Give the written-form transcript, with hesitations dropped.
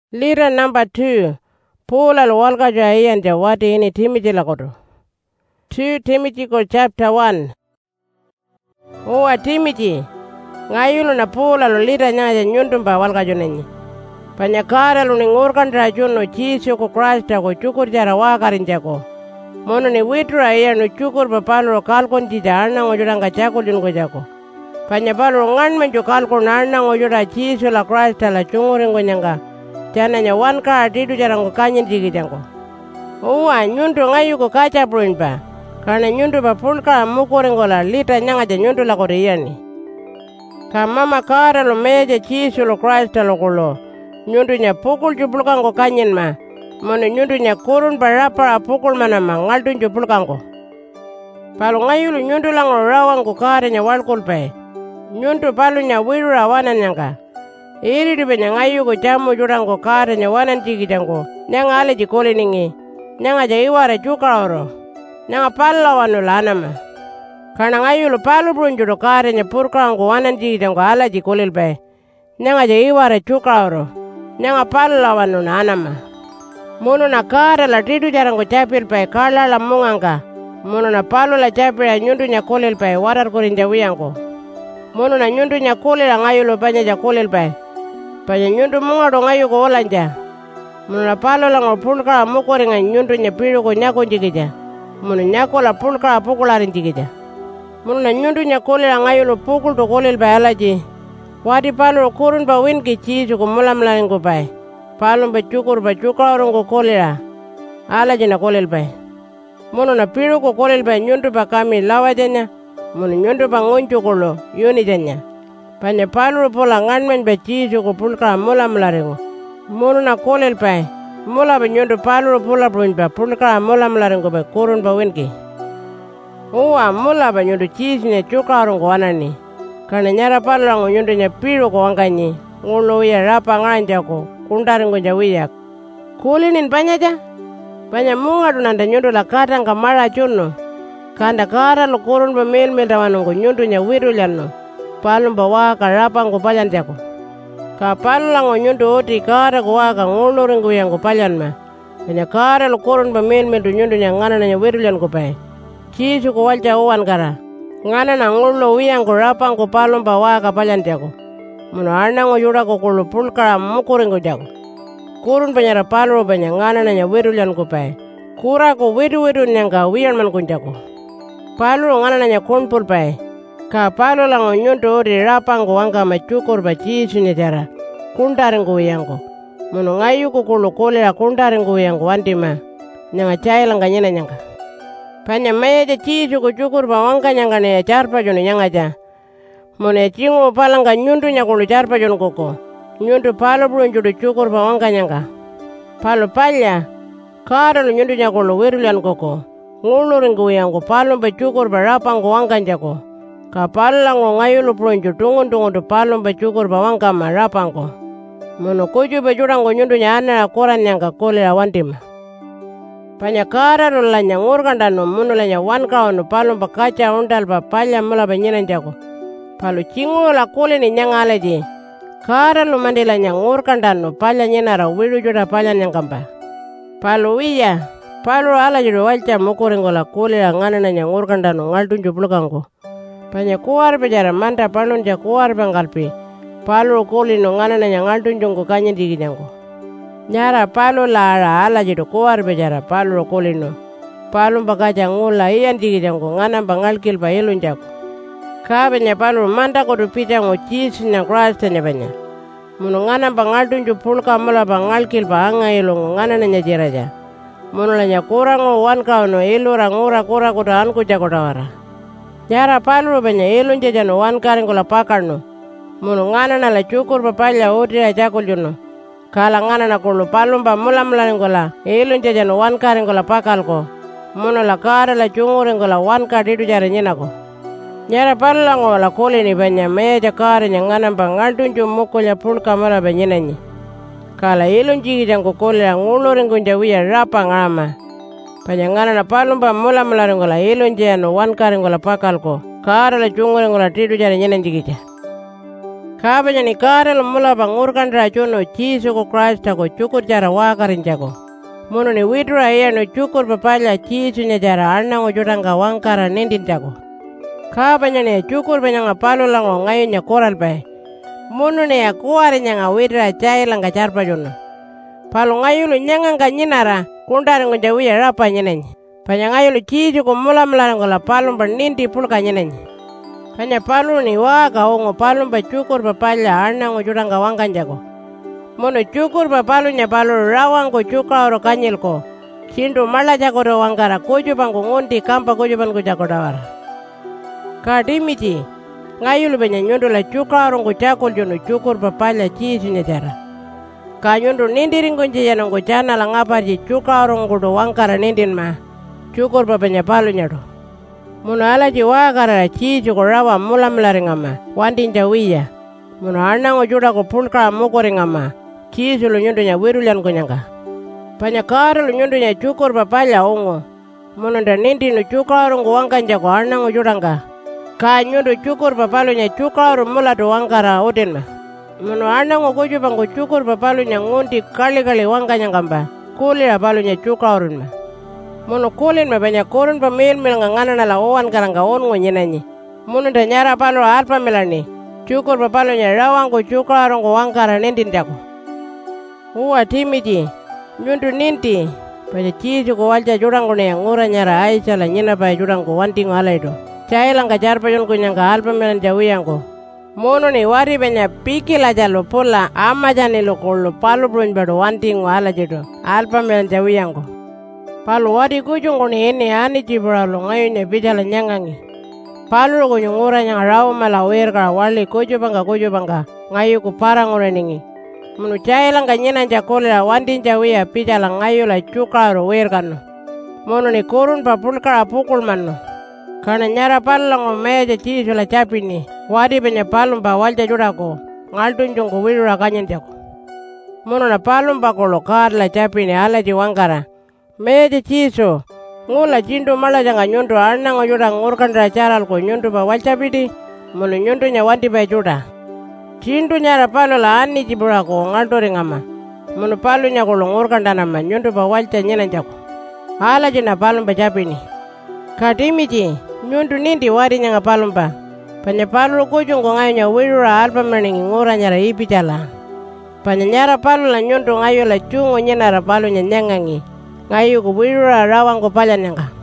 Leader number 2. Paul al walka jo ayan ja wati ini Timothy lakoto. 2 Timothy ko chapter 1. Owa Timothy. Ngayulu na Paul al leader nya nyundum ba walka jo nenyi. Panyakara lu ngurkan rajuno chiso ko Christ ko chukur jara wakarin jako. Mono ni witru ayan no chukur ba palo kalkon ji jarna ngojuranga chako jun ko jako. Panyapalo ngan menjo kalkon narna ngojura chiso la Christ la chungurin ko nyanga. Chana nya wan ka tidu jarango kanyin jigi jango. Uwa nyundu ngayu ko kacha bruin ba. Karena nyundu ba pulka mukorengola lita nyanga ja nyundu la koreyani. Kamama kara lo meja chisu lo Christ lo kulo. Nyundu nya pukul jupulkango kanyin ma. Mono nyundu nya kurun barapa pukul mana ma ngaldun jupulkango. Palu ngayulu nyundu lango rawango kare nya walkul pe. Nyundu palu nya wiru rawanan nyanga. Iri dibe nyangayu ko jamu jurango kare nya wanan tigi jango. Nyanga ale jikole ningi. Nyanga ja iware chuka oro. Nyanga palla wanu lanama. Karena ngayulu palu brunjuro kare nya purkango wanan tigi jango ala jikole lbe. Nyanga ja iware chuka oro. Nyanga palla wanu lanama. Mono na kare la tidu jarango chapil pe kala la munganga. Mono na palu la chapil nyundu nya kolel pe warar korinja wiyango. Mono na nyundu nya kolel ngayulu banya ja kolel pe. Panya nyundu munga do ngayu ko olanja. Muna palo la ngopulka mukore nga nyundu nya piru ko nyako jigija. Muna nyako la pulka pukularin jigija. Muna nyundu nya kole la ngayu lo pukul to kolel ba alaji. Wadi palo kurun ba win ki chizu ko mulam la ngo bai. Palo ba chukar ngo kole la. Alaji na kolel bai. Muna na piru ko kolel bai nyundu ba kami lawa janya. Muna nyundu ba ngonchu kolo yuni janya. Panya palu pola nganmen be chisu ko pulka mula mlarengo. Mono na kolel pai. Mula be nyundu palu pola brunba pulka mula mlarengo be kurun ba wenki. Uwa mula be nyundu chisu ne chukarongo wanani. Karena nyara palu lango nyundu nya piru ko wanganyi. Ngulo ya rapa nganja ko kundarengo jawiyak. Kulinin panyaja. Panya munga dunanda nyundu la kata ngamara chuno. Kanda kara lo kurun ba mel dawanongo nyundu nya wiru liano. Palu bawa karapa ngo palyan jako. Ka palu lango nyundu oti kara ko waka ngulurin ko yang ko palyan ma. Nya kara lo korun ba men du nyundu nya ngana nya werulan ko pai. Chisu ko walja owan kara. Ngana na ngullo wiyang ko rapa ngo palu bawa ka palyan jako. Muno arna ngo yura ko kulo pulkara mukurin ko jako. Kurun panyara palu banya ngana nya werulan ko pai. Kura ko weru nya ka wiyan man ko jako. Palu ngana nya konpul pai. Ka palo lango nyundu ori rapango wanga machukur ba chisu ni jara. Kundarengo yango. Mono ngayu ko kulo kole la kundarengo yango wandima. Nyanga chai langa nyena nyanga. Panya meja chisu ko chukur ba wanga nyanga ne charpa jono nyanga ja. Mono chingo palanga nyundu nya kulo charpa jono koko. Nyundu palo brunjudu chukur ba wanga nyanga. Palo palya. Kara lo nyundu nya kulo werulan koko. Ngulurengo yango palo ba chukur ba rapango wanga njako. Ka palango ngayulu pronjo tungun do palom ba chukur ba wangka marapangko. Mono kuju ba jurango nyundu nyana koran nyanga kole la wandima. Panya kara lo la nyangurkan dano mono la nyawanka ono palom ba kacha undal ba palya mula ba nyenan jako. Palo chingu la kole ni nyanga alaji. Kara lo mandi la nyangurkan dano palya nyenara wiru jura palya nyangkamba. Palo wiya. Palo ala juru walcha mukurengo la kole la ngana na nyangurkan dano ngaldun jupulukango. Panya kuar bejara manta palun ja kuar bangalpi. Palu kuli no ngana na nyangaltun jongko kanya digi jango. Nyara palu lara ala jido kuar bejara palu kuli no. Palu bagaja ngula iyan digi jango ngana bangalkil pa ilun jako. Kabenya palu manta kodu pita ngo chis na Christ nya banya. Muno ngana bangaltun ju pulka mula bangalkil pa anga ilung ngana na nyajiraja. Muno la nyakura ngo wanka no ilura ngura kura kuda anku jako tawara. Nyara palu banya elun jajano wan karing kola pakarno. Mono ngana na la chukur papalya oti a jakul juno. Kala ngana na kulu palum ba mulam kola elun jajano wan karing kola pakal ko. Mono la kara la chunguring kola wan kadidu jara nyena ko. Nyara palu lango la kuli ni banya meja kare nyangana ba ngaltun jumuko ya pul kamera banyena nyi. Kala elun jigi jango kuli la nguluring kunjawiya rapa ngama. Panyangana na palumba mula ngola ilon jeno wan karing ngola pakal ko. Kara la chungo ngola tidu jara nyenan jigija. Kabanya ni karel mula bangurkan rajono Yesu ko Christ ko cukur jara wakarin jago. Mono ni widra iya no cukur papalya Yesu nya jara anna ngo juranga wangkara nindin jago. Kabanya ni cukur banya ngapalo lango ngayo nya koral bay. Mono ni ya kuare nya nga widra jai langa jarpa jono. Palo ngayo lu nyanga nga nyinara kundar ngo jawi ya rapa nyenenye. Panya ngayo lu Yesu ko mula mula ngola palo mba nindi pulka nyenenye. Kanya palu ni waka ongo palu ba cukur papalya arna ngo juranga wangkan jago. Mono cukur papalu nya palu rawang ko cuka oro kanyil ko. Sindu mala jago ro wangkara kujuban ko ngunti kampa kujuban ko jago dawara. Kadimiti ngayul benya nyundo la cuka oro ko cakul jono cukur papalya Yesu nya jara. Ka nyundo nindirin ko jaya nongo jana la ngaparji cuka oro ko do wangkara nindin ma. Cukur papanya palu nya do. Muno alaji wakara Yesu ko rawa mula ngama wandin jawiya. Muno arna ngo juda ko pulka mukori ngama. Yesu lu nyundo nya wirulian ko nyanga. Panya kara lu nyundo nya cukur papalya ongo. Muno nda nindi no cuka oro ngo wangkan jago arna ngo judanga. Ka nyundo cukur papalu nya cuka oro mula do wangkara oden ma. Muno arna ngo kujuban ko cukur papalu nya ngunti kali wangkanya ngamba. Kuli papalu nya cuka oro ma. Mono kulin ma banyak korun pa mil ngana na lawan karanga on ngo nyenanyi. Mono da nyara palo alpa milani. Cukur pa palo nya rawang ko cukra rongo wangkara nindin jago. Uwa timiti nyundu ninti pada Yesu ko walja jurango ne ngura nyara Aisha la nyina pa jurango wanting alaido. Cai lang kajar pa yon ko nyanga alpa milan jawiyango. Mono ni wari banya piki la jalo pola ama jani lo kollo palo bron bado wanting ala jedo alpa milan jawiyango. Palu wadi kujung koni ini ani jibra lo ngayo nya bijala nyangangi. Palu lo kunyungura nyang rawa malawer ka wali kujo bangga ngayo ku parang ora ningi. Munu cai lang kanyena jakole la wandin jawiya bijala ngayo la cuka ro wer kanu. Mono ni kurun papul ka pukul manu. Karena nyara palu lang meja Yesu la capini. Wadi benya palu ba walja jurako ngaldun jong ko wirura kanyen jako. Mono na palu ba ko lo kar la capini ala ji wangkara. Meje Yesu ngula jindu mala janga nyundu arna ngo juda ngurkan racaral ko nyundu ba walca bidi mono nyundu nya wandi ba juda jindu nyara palo la ani jibura ko ngaldori ngama mono palo nya ko ngurkan danama nyundu ba walca nyena jako ala jina palo ba japini kadimiji nyundu nindi wari nya palo ba panya palo ko jungo ngayo nya wirura alpa maningi ngura nyara ipi jala panya nyara palo la nyundu ngayo la chungo nyena ra palo nya nyangangi ngayu ko wirura rawang ko palyan nga.